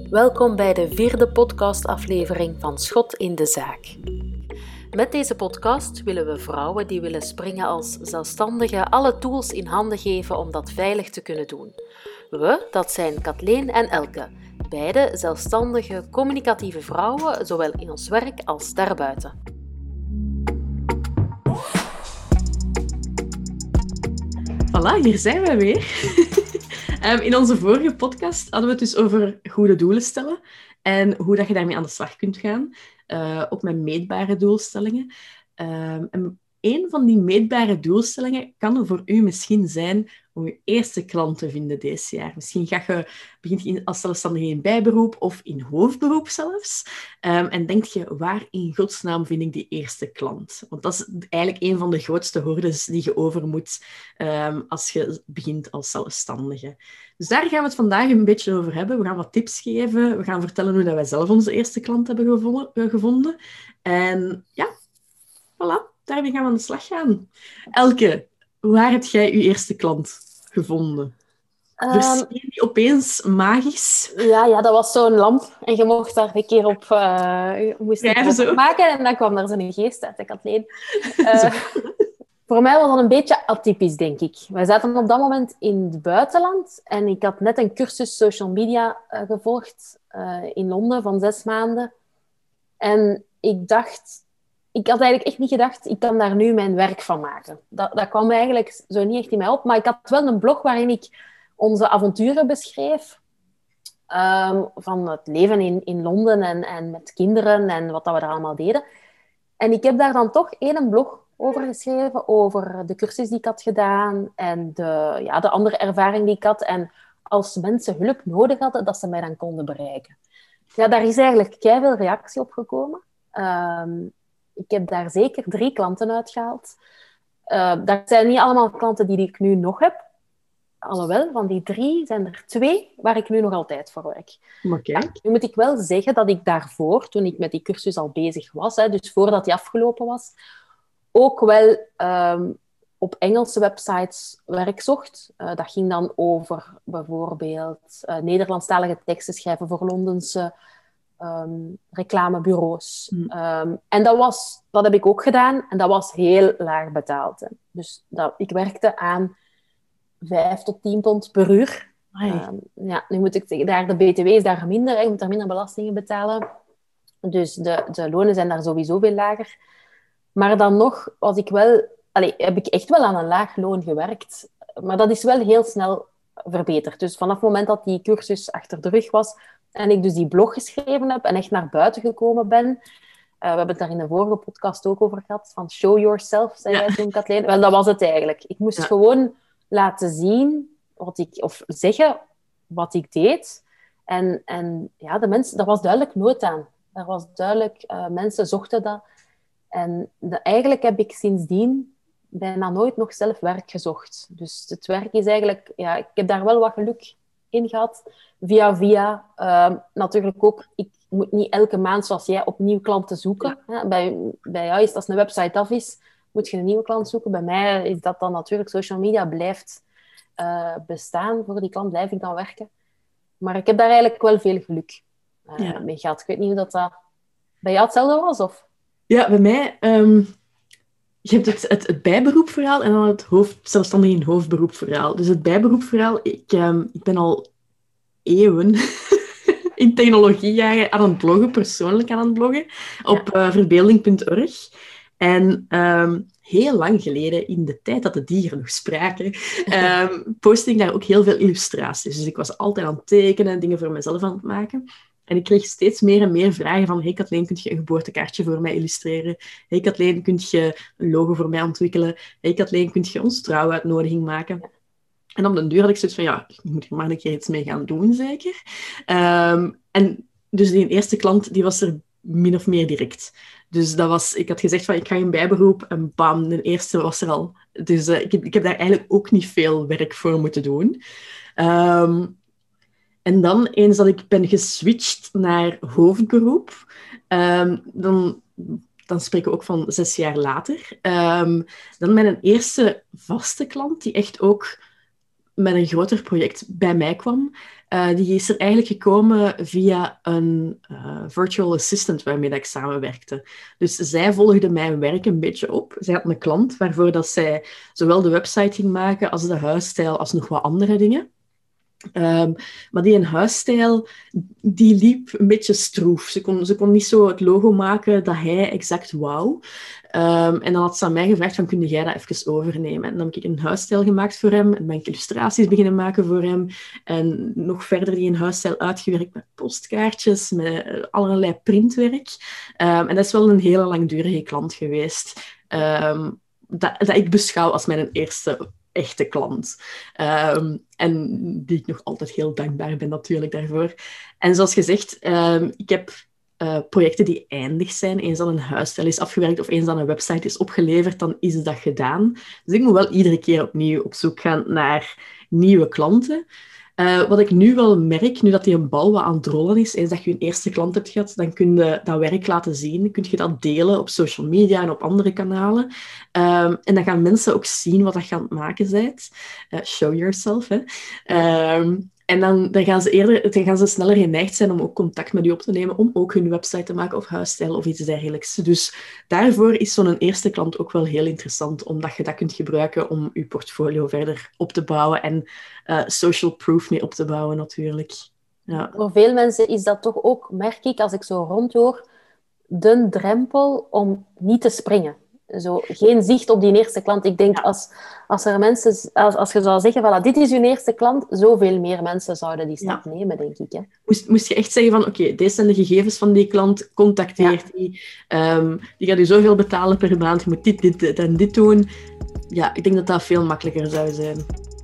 Welkom bij de 4e podcastaflevering van Schot in de Zaak. Met deze podcast willen we vrouwen die willen springen als zelfstandige alle tools in handen geven om dat veilig te kunnen doen. We, dat zijn Kathleen en Elke, beide zelfstandige, communicatieve vrouwen, zowel in ons werk als daarbuiten. Voilà, hier zijn we weer. In onze vorige podcast hadden we het dus over goede doelen stellen en hoe dat je daarmee aan de slag kunt gaan, ook met meetbare doelstellingen. En een van die meetbare doelstellingen kan voor u misschien zijn om je eerste klant te vinden deze jaar. Misschien begint je als zelfstandige in bijberoep of in hoofdberoep zelfs. En denk je, waar in godsnaam vind ik die eerste klant? Want dat is eigenlijk een van de grootste hordes die je over moet als je begint als zelfstandige. Dus daar gaan we het vandaag een beetje over hebben. We gaan wat tips geven. We gaan vertellen hoe dat wij zelf onze eerste klant hebben gevonden. En ja, voilà. Daarmee gaan we aan de slag gaan. Elke, waar heb jij je eerste klant gevonden? Verscheen die opeens magisch? Ja, dat was zo'n lamp. En je mocht daar een keer op maken. En dan kwam er zo'n geest uit. Kathleen. Voor mij was dat een beetje atypisch, denk ik. Wij zaten op dat moment in het buitenland. En ik had net een cursus social media gevolgd in Londen van 6 maanden. En ik had eigenlijk echt niet gedacht, ik kan daar nu mijn werk van maken. Dat kwam eigenlijk zo niet echt in mij op. Maar ik had wel een blog waarin ik onze avonturen beschreef. Van het leven in Londen en met kinderen en wat dat we daar allemaal deden. En ik heb daar dan toch een blog over geschreven, over de cursus die ik had gedaan en de andere ervaring die ik had. En als mensen hulp nodig hadden, dat ze mij dan konden bereiken. Ja, daar is eigenlijk keiveel reactie op gekomen. Ik heb daar zeker 3 klanten uitgehaald. Dat zijn niet allemaal klanten die ik nu nog heb. Alhoewel, van die 3 zijn er 2 waar ik nu nog altijd voor werk. Maar kijk. Nu moet ik wel zeggen dat ik daarvoor, toen ik met die cursus al bezig was, dus voordat die afgelopen was, ook wel op Engelse websites werk zocht. Dat ging dan over bijvoorbeeld Nederlandstalige teksten schrijven voor Londense reclamebureaus. En dat heb ik ook gedaan. En dat was heel laag betaald. Hè. Dus ik werkte aan 5 tot 10 pond per uur. Nu moet ik zeggen, de BTW is daar minder. Hè. Je moet daar minder belastingen betalen. Dus de lonen zijn daar sowieso veel lager. Maar dan nog heb ik echt wel aan een laag loon gewerkt. Maar dat is wel heel snel verbeterd. Dus vanaf het moment dat die cursus achter de rug was en ik dus die blog geschreven heb en echt naar buiten gekomen ben. We hebben het daar in de vorige podcast ook over gehad. Van show yourself, zei jij toen, Kathleen. Wel, dat was het eigenlijk. Ik moest gewoon laten zien of zeggen wat ik deed. En ja, de mensen, daar was duidelijk nood aan. Er was duidelijk, mensen zochten dat. En eigenlijk heb ik sindsdien bijna nooit nog zelf werk gezocht. Dus het werk is eigenlijk... Ja, ik heb daar wel wat geluk in gehad. Via. Natuurlijk ook, ik moet niet elke maand, zoals jij, opnieuw klanten zoeken. Ja. Bij jou is dat als een website af is, moet je een nieuwe klant zoeken. Bij mij is dat dan natuurlijk, social media blijft bestaan. Voor die klant blijf ik dan werken. Maar ik heb daar eigenlijk wel veel geluk mee gehad. Ik weet niet hoe dat bij jou hetzelfde was, of... Ja, bij mij... Je hebt het bijberoepverhaal en dan het zelfstandig in hoofdberoepverhaal. Dus het bijberoepverhaal, ik ben al eeuwen in technologiejaren aan het bloggen, persoonlijk aan het bloggen, op verbeelding.org. En heel lang geleden, in de tijd dat de dieren nog spraken, postte ik daar ook heel veel illustraties. Dus ik was altijd aan het tekenen, dingen voor mezelf aan het maken. En ik kreeg steeds meer en meer vragen van hey Kathleen, kun je een geboortekaartje voor mij illustreren? Hey Kathleen, kun je een logo voor mij ontwikkelen? Hey Kathleen, kun je ons trouwuitnodiging maken? En op den duur had ik zoiets van, ja, ik moet er maar een keer iets mee gaan doen, zeker. En dus die eerste klant, die was er min of meer direct. Dus ik had gezegd van, ik ga in bijberoep en bam, de eerste was er al. Dus ik heb daar eigenlijk ook niet veel werk voor moeten doen. En dan, eens dat ik ben geswitcht naar hoofdberoep, dan spreken we ook van 6 jaar later, dan mijn eerste vaste klant, die echt ook met een groter project bij mij kwam, die is er eigenlijk gekomen via een virtual assistant waarmee dat ik samenwerkte. Dus zij volgde mijn werk een beetje op. Zij had een klant waarvoor dat zij zowel de website ging maken als de huisstijl, als nog wat andere dingen. Maar die een huisstijl, die liep een beetje stroef. Ze kon niet zo het logo maken dat hij exact wou. En dan had ze aan mij gevraagd van, kun jij dat even overnemen? En dan heb ik een huisstijl gemaakt voor hem. En ben ik illustraties beginnen maken voor hem. En nog verder die een huisstijl uitgewerkt met postkaartjes, met allerlei printwerk. En dat is wel een hele langdurige klant geweest. Dat ik beschouw als mijn eerste echte klant. En die ik nog altijd heel dankbaar ben natuurlijk daarvoor. En zoals gezegd, ik heb projecten die eindig zijn. Eens dat een huisstijl is afgewerkt of eens dat een website is opgeleverd, dan is dat gedaan. Dus ik moet wel iedere keer opnieuw op zoek gaan naar nieuwe klanten. Wat ik nu wel merk, nu dat die een bal wat aan het rollen is, eens dat je een eerste klant hebt gehad, dan kun je dat werk laten zien. Kun je dat delen op social media en op andere kanalen. En dan gaan mensen ook zien wat je aan het maken bent. Show yourself, hè. En dan gaan ze sneller geneigd zijn om ook contact met u op te nemen, om ook hun website te maken of huisstijl of iets dergelijks. Dus daarvoor is zo'n eerste klant ook wel heel interessant, omdat je dat kunt gebruiken om je portfolio verder op te bouwen en social proof mee op te bouwen natuurlijk. Ja. Voor veel mensen is dat toch ook, merk ik, als ik zo rondhoor, de drempel om niet te springen. Zo, geen zicht op die eerste klant. Ik denk, als er mensen, als je zou zeggen, voilà, dit is uw eerste klant, zoveel meer mensen zouden die stap nemen, denk ik. Hè. Moest je echt zeggen van, oké, deze zijn de gegevens van die klant, contacteer die. Die gaat u zoveel betalen per maand, je moet dit en dit doen. Ja, ik denk dat dat veel makkelijker zou zijn.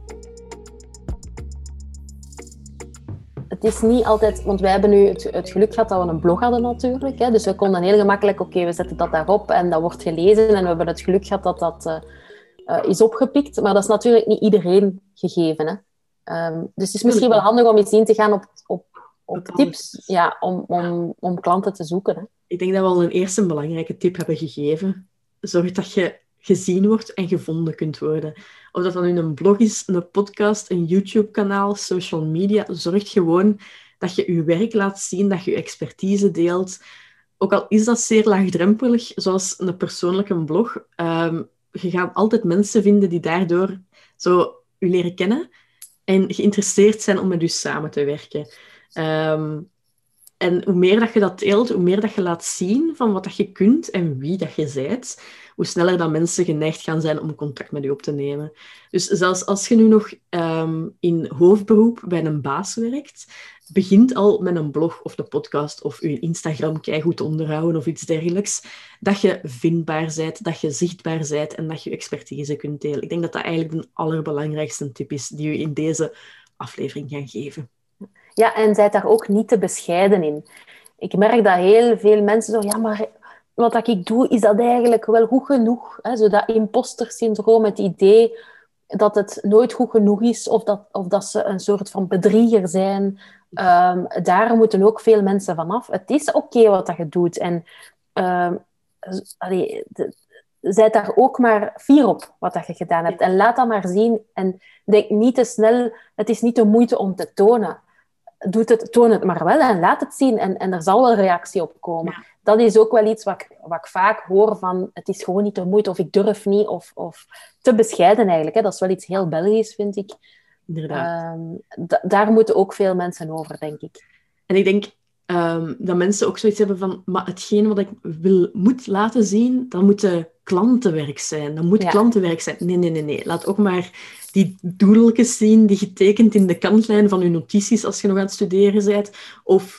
Het is niet altijd... Want wij hebben nu het geluk gehad dat we een blog hadden natuurlijk. Hè, dus we konden heel gemakkelijk... Oké, we zetten dat daarop en dat wordt gelezen. En we hebben het geluk gehad dat dat is opgepikt. Maar dat is natuurlijk niet iedereen gegeven. Hè. Dus het is misschien wel handig om eens in te gaan op tips om klanten te zoeken. Hè. Ik denk dat we al een eerste belangrijke tip hebben gegeven. Zorg dat je gezien wordt en gevonden kunt worden. Of dat dan nu een blog is, een podcast, een YouTube-kanaal, social media. Zorg gewoon dat je je werk laat zien, dat je je expertise deelt. Ook al is dat zeer laagdrempelig, zoals een persoonlijke blog. Je gaat altijd mensen vinden die daardoor zo je leren kennen en geïnteresseerd zijn om met je samen te werken. En hoe meer dat je dat deelt, hoe meer dat je laat zien van wat dat je kunt en wie dat je bent, hoe sneller dat mensen geneigd gaan zijn om contact met je op te nemen. Dus zelfs als je nu nog in hoofdberoep bij een baas werkt, begint al met een blog of de podcast of je Instagram keigoed onderhouden of iets dergelijks, dat je vindbaar bent, dat je zichtbaar bent en dat je expertise kunt delen. Ik denk dat dat eigenlijk de allerbelangrijkste tip is die je in deze aflevering gaan geven. Ja, en zijt daar ook niet te bescheiden in. Ik merk dat heel veel mensen zo... Ja, maar wat ik doe, is dat eigenlijk wel goed genoeg? Hè? Zo dat imposter-syndroom, het idee dat het nooit goed genoeg is of dat ze een soort van bedrieger zijn. Daar moeten ook veel mensen vanaf. Het is oké wat dat je doet. En zijt daar ook maar fier op wat dat je gedaan hebt. En laat dat maar zien. En denk niet te snel... Het is niet de moeite om te tonen. Toon het maar wel en laat het zien. En er zal wel reactie op komen. Ja. Dat is ook wel iets wat ik vaak hoor van... Het is gewoon niet de moeite, of ik durf niet, of te bescheiden eigenlijk. Hè. Dat is wel iets heel Belgisch, vind ik. Inderdaad. Daar moeten ook veel mensen over, denk ik. En ik denk dat mensen ook zoiets hebben van... Maar hetgeen wat ik moet laten zien, dat moet klantenwerk zijn. Dat moet klantenwerk zijn. Nee. Laat ook maar die doedeltjes zien die je tekent in de kantlijn van je notities als je nog aan het studeren bent. Of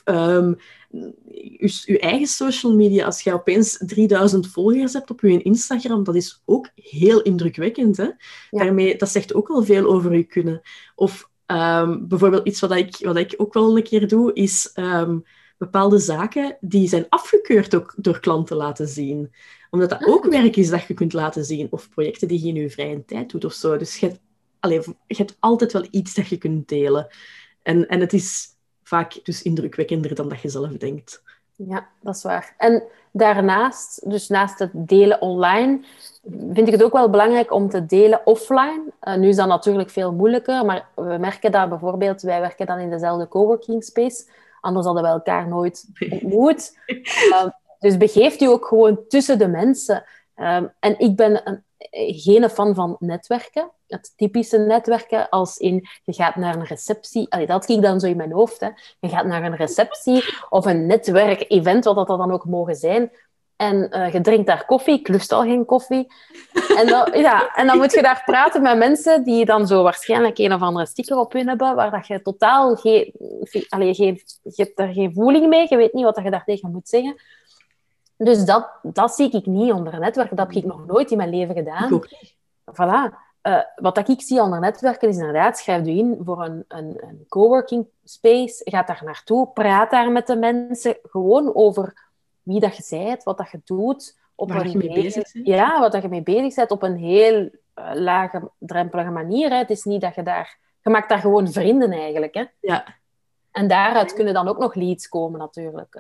je eigen social media. Als je opeens 3000 volgers hebt op je Instagram, dat is ook heel indrukwekkend. Hè? Ja. Daarmee, dat zegt ook al veel over je kunnen. Of bijvoorbeeld iets wat ik ook wel een keer doe, is bepaalde zaken die zijn afgekeurd ook door klanten laten zien. Omdat dat ook werk is dat je kunt laten zien. Of projecten die je in je vrije tijd doet of zo. Dus je hebt altijd wel iets dat je kunt delen. En het is vaak dus indrukwekkender dan dat je zelf denkt. Ja, dat is waar. En daarnaast, dus naast het delen online, vind ik het ook wel belangrijk om te delen offline. Nu is dat natuurlijk veel moeilijker, maar we merken dat bijvoorbeeld, wij werken dan in dezelfde coworking space, anders hadden we elkaar nooit ontmoet. Dus begeeft u ook gewoon tussen de mensen. En ik ben geen fan van netwerken. Het typische netwerken, als in je gaat naar een receptie. Allee, dat ging dan zo in mijn hoofd. Hè. Je gaat naar een receptie of een netwerkevent, wat dat dan ook mogen zijn. En je drinkt daar koffie. Ik lust al geen koffie. En dan moet je daar praten met mensen die dan zo waarschijnlijk een of andere sticker op hun hebben, waar dat je totaal geen... je hebt er geen voeling mee. Je weet niet wat je daartegen moet zeggen. Dus dat zie ik niet onder netwerken. Dat heb ik nog nooit in mijn leven gedaan. Voilà. Wat ik zie onder netwerken is inderdaad, schrijf je in voor een coworking space, gaat daar naartoe, praat daar met de mensen, gewoon over wie dat je bent, wat dat je doet. Waar je mee bezig bent. Ja, wat dat je mee bezig bent, op een heel lage, drempelige manier. Hè. Het is niet dat je maakt daar gewoon vrienden eigenlijk. Hè. Ja. En daaruit kunnen dan ook nog leads komen natuurlijk.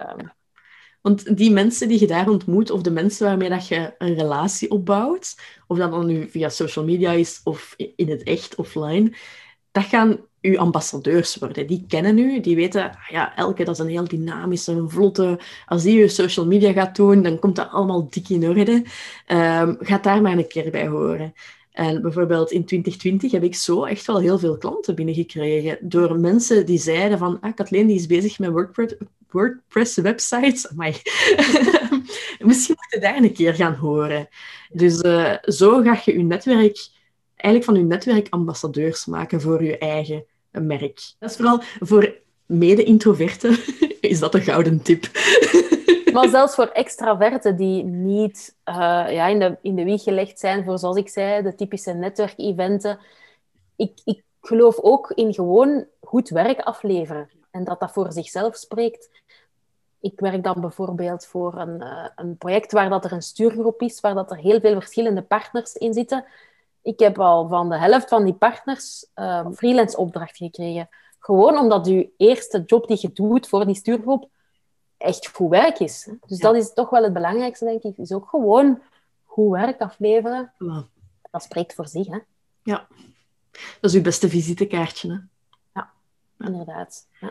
Want die mensen die je daar ontmoet, of de mensen waarmee dat je een relatie opbouwt, of dat dan nu via social media is, of in het echt, offline, dat gaan uw ambassadeurs worden. Die kennen u, die weten, ja, Elke, dat is een heel dynamische, een vlotte. Als die je social media gaat doen, dan komt dat allemaal dik in orde. Gaat daar maar een keer bij horen. En bijvoorbeeld in 2020 heb ik zo echt wel heel veel klanten binnengekregen door mensen die zeiden van, Kathleen die is bezig met WordPress websites. Amai. Misschien moet je daar een keer gaan horen. Dus zo ga je je netwerk, eigenlijk van je netwerk ambassadeurs maken voor je eigen merk. Dat is vooral voor mede-introverten is dat een gouden tip. Maar zelfs voor extraverten die niet in de wieg gelegd zijn voor, zoals ik zei, de typische netwerkeventen. Ik geloof ook in gewoon goed werk afleveren. En dat voor zichzelf spreekt. Ik werk dan bijvoorbeeld voor een project waar dat er een stuurgroep is, waar dat er heel veel verschillende partners in zitten. Ik heb al van de helft van die partners freelance opdracht gekregen. Gewoon omdat je eerste job die je doet voor die stuurgroep echt goed werk is. Dus dat is toch wel het belangrijkste, denk ik. Is ook gewoon goed werk afleveren. Ja. Dat spreekt voor zich, hè. Ja. Dat is uw beste visitekaartje, hè. Ja, inderdaad. Ja.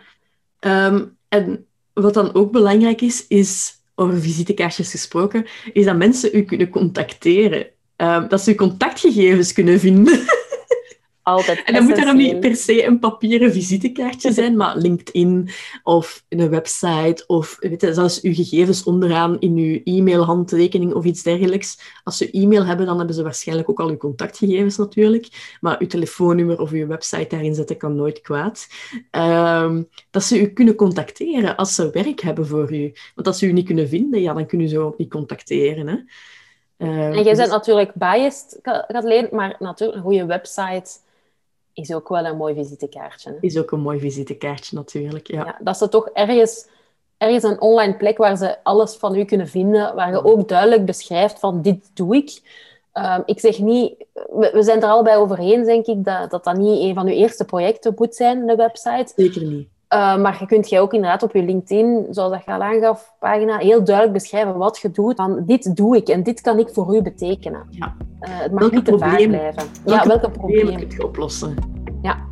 En wat dan ook belangrijk is, over visitekaartjes gesproken, is dat mensen u kunnen contacteren. Dat ze uw contactgegevens kunnen vinden. Altijd en dan moet er niet per se een papieren visitekaartje zijn, maar LinkedIn of een website of zelfs uw gegevens onderaan in uw e-mailhandtekening of iets dergelijks. Als ze e-mail hebben, dan hebben ze waarschijnlijk ook al uw contactgegevens natuurlijk, maar uw telefoonnummer of uw website daarin zetten kan nooit kwaad. Dat ze u kunnen contacteren als ze werk hebben voor u. Want als ze u niet kunnen vinden, ja, dan kunnen ze ook niet contacteren, hè. En jij bent natuurlijk biased, Kathleen, maar natuurlijk een goede website is ook wel een mooi visitekaartje. Hè? Is ook een mooi visitekaartje, natuurlijk. Ja. Dat ze toch ergens een online plek waar ze alles van u kunnen vinden, waar je ook duidelijk beschrijft van dit doe ik. Ik zeg niet, we zijn er allebei over eens, denk ik, dat niet een van uw eerste projecten moet zijn, de website. Zeker niet. Maar je kunt ook inderdaad op je LinkedIn, zoals dat je al aangaf, pagina, heel duidelijk beschrijven wat je doet. Van, dit doe ik en dit kan ik voor u betekenen. Ja. Het mag niet te vaag blijven. Welke probleem kun je oplossen? Ja.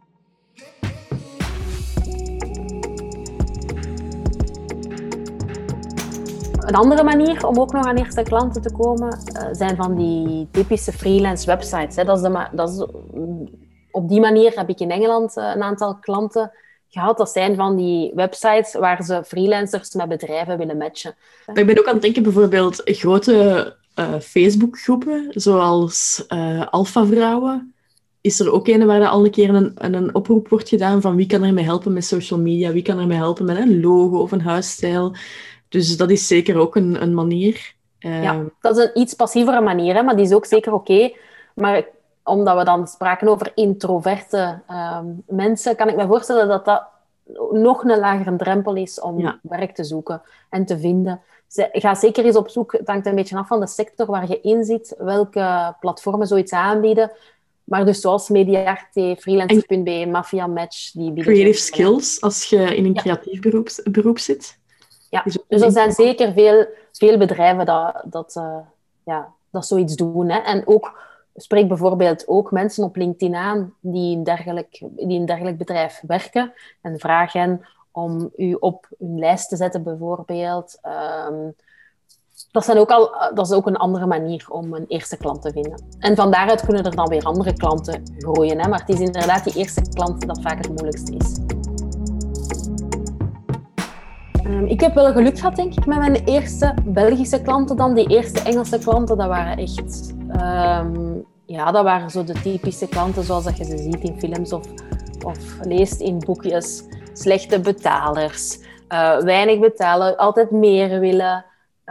Een andere manier om ook nog aan eerste klanten te komen, zijn van die typische freelance websites. Hè. Op die manier heb ik in Engeland een aantal klanten gehad. Dat zijn van die websites waar ze freelancers met bedrijven willen matchen. Ik ben ook aan het denken, bijvoorbeeld grote Facebookgroepen, zoals Alpha Vrouwen. Is er ook een waar al een keer een oproep wordt gedaan van wie kan er mij helpen met social media, wie kan er mij helpen met een logo of een huisstijl. Dus dat is zeker ook een manier. Ja, dat is een iets passievere manier, hè, maar die is ook zeker oké. Maar omdat we dan spraken over introverte mensen, kan ik me voorstellen dat dat nog een lagere drempel is om werk te zoeken en te vinden. Ga zeker eens op zoek, het hangt een beetje af van de sector waar je in zit, welke platformen zoiets aanbieden. Maar dus zoals Mediarte, Freelancer.be, Mafia Match, die bieden... Creative skills, als je in een creatief beroep zit. Ja. Dus er zijn zeker veel bedrijven dat zoiets doen. Hè. En ook, spreek bijvoorbeeld ook mensen op LinkedIn aan die in een dergelijk bedrijf werken en vraag hen om u op hun lijst te zetten, bijvoorbeeld. Dat is ook een andere manier om een eerste klant te vinden. En van daaruit kunnen er dan weer andere klanten groeien. Hè? Maar het is inderdaad die eerste klant dat vaak het moeilijkste is. Ik heb wel geluk gehad, denk ik, met mijn eerste Belgische klanten dan. Die eerste Engelse klanten, dat waren echt... dat waren zo de typische klanten zoals dat je ze ziet in films of leest in boekjes. Slechte betalers, weinig betalen, altijd meer willen.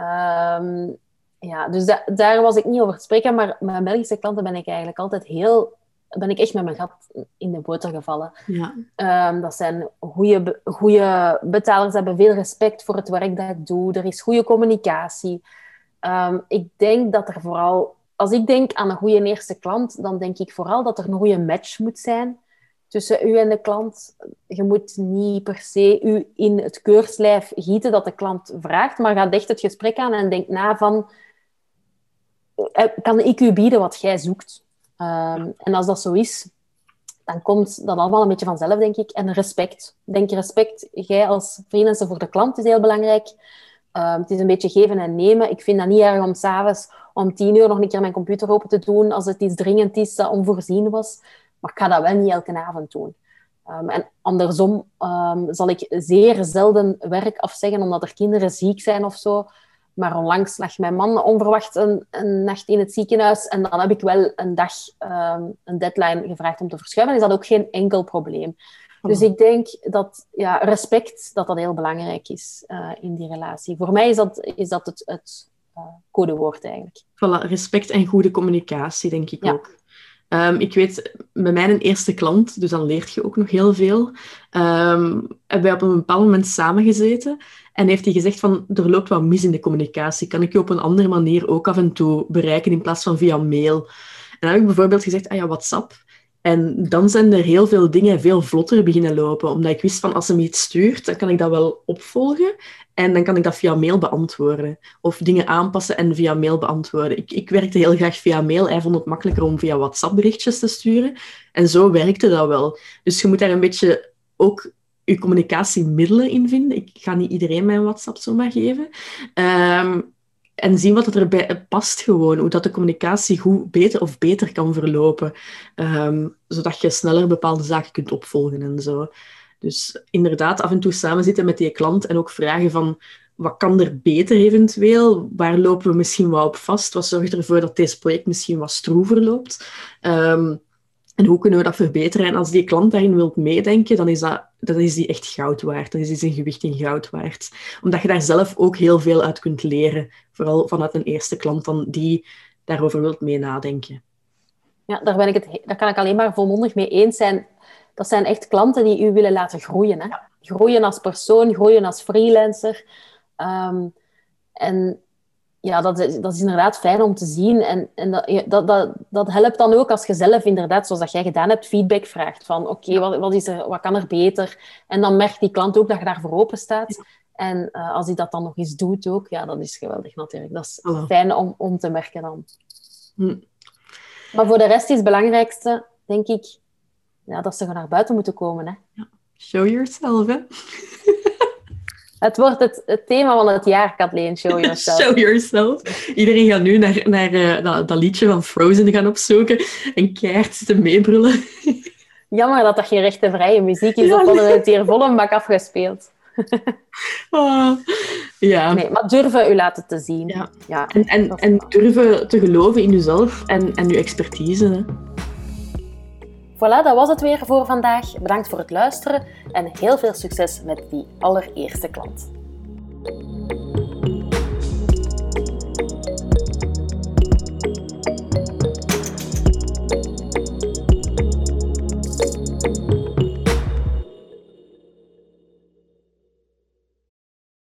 Dus daar was ik niet over te spreken. Maar met Belgische klanten ben ik eigenlijk altijd echt met mijn gat in de boter gevallen. Ja. Dat zijn goede betalers, hebben veel respect voor het werk dat ik doe. Er is goede communicatie. Ik denk dat er vooral... Als ik denk aan een goede eerste klant, dan denk ik vooral dat er een goede match moet zijn tussen u en de klant. Je moet niet per se u in het keurslijf gieten dat de klant vraagt, maar ga echt het gesprek aan en denk na van... Kan ik u bieden wat jij zoekt? En als dat zo is, dan komt dat allemaal een beetje vanzelf, denk ik. En respect. Respect. Jij als freelancer voor de klant is heel belangrijk. Het is een beetje geven en nemen. Ik vind dat niet erg om 's avonds om 10 uur nog een keer mijn computer open te doen als het iets dringend is dat onvoorzien was. Maar ik ga dat wel niet elke avond doen. En andersom zal ik zeer zelden werk afzeggen omdat er kinderen ziek zijn of zo. Maar onlangs lag mijn man onverwacht een nacht in het ziekenhuis en dan heb ik wel een dag een deadline gevraagd om te verschuiven. Dan is dat ook geen enkel probleem. Dus ik denk dat respect dat heel belangrijk is in die relatie. Voor mij is dat het codewoord eigenlijk. Voilà, respect en goede communicatie, denk ik ook. Ik weet, bij mijn eerste klant, dus dan leert je ook nog heel veel, hebben wij op een bepaald moment samengezeten en heeft hij gezegd van, er loopt wat mis in de communicatie. Kan ik je op een andere manier ook af en toe bereiken in plaats van via mail? En dan heb ik bijvoorbeeld gezegd, WhatsApp. En dan zijn er heel veel dingen veel vlotter beginnen lopen, omdat ik wist van, als hij me iets stuurt, dan kan ik dat wel opvolgen en dan kan ik dat via mail beantwoorden. Of dingen aanpassen en via mail beantwoorden. Ik werkte heel graag via mail. Hij vond het makkelijker om via WhatsApp berichtjes te sturen. En zo werkte dat wel. Dus je moet daar een beetje ook je communicatiemiddelen in vinden. Ik ga niet iedereen mijn WhatsApp zomaar geven. En zien wat erbij past gewoon. Hoe dat de communicatie beter kan verlopen. Zodat je sneller bepaalde zaken kunt opvolgen en zo. Dus inderdaad, af en toe samen zitten met die klant en ook vragen van wat kan er beter eventueel? Waar lopen we misschien wat op vast? Wat zorgt ervoor dat deze project misschien wat stroever loopt? En hoe kunnen we dat verbeteren? En als die klant daarin wilt meedenken, dan is die echt goud waard. Dan is die zijn gewicht in goud waard. Omdat je daar zelf ook heel veel uit kunt leren. Vooral vanuit een eerste klant dan die daarover wilt mee nadenken. Ja, daar kan ik alleen maar volmondig mee eens zijn. Dat zijn echt klanten die u willen laten groeien. Hè? Ja. Groeien als persoon, groeien als freelancer. En ja, dat is inderdaad fijn om te zien. En dat helpt dan ook als je zelf inderdaad, zoals dat jij gedaan hebt, feedback vraagt. Van oké, wat kan er beter? En dan merkt die klant ook dat je daarvoor open staat. Ja. En als hij dat dan nog eens doet ook, ja, dat is geweldig natuurlijk. Dat is fijn om te merken dan. Maar voor de rest is het belangrijkste, denk ik, dat ze naar buiten moeten komen. Hè. Ja. Show yourself, hè? Het wordt het thema van het jaar, Kathleen. Show yourself. Show yourself. Iedereen gaat nu naar dat liedje van Frozen gaan opzoeken en keihard zitten meebrullen. Jammer dat geen rechtenvrije muziek is, of hadden we het hier vol een bak afgespeeld. Ja. Nee, maar durven u laten te zien. Ja. En durven te geloven in jezelf en je expertise. Hè. Voilà, dat was het weer voor vandaag. Bedankt voor het luisteren en heel veel succes met die allereerste klant.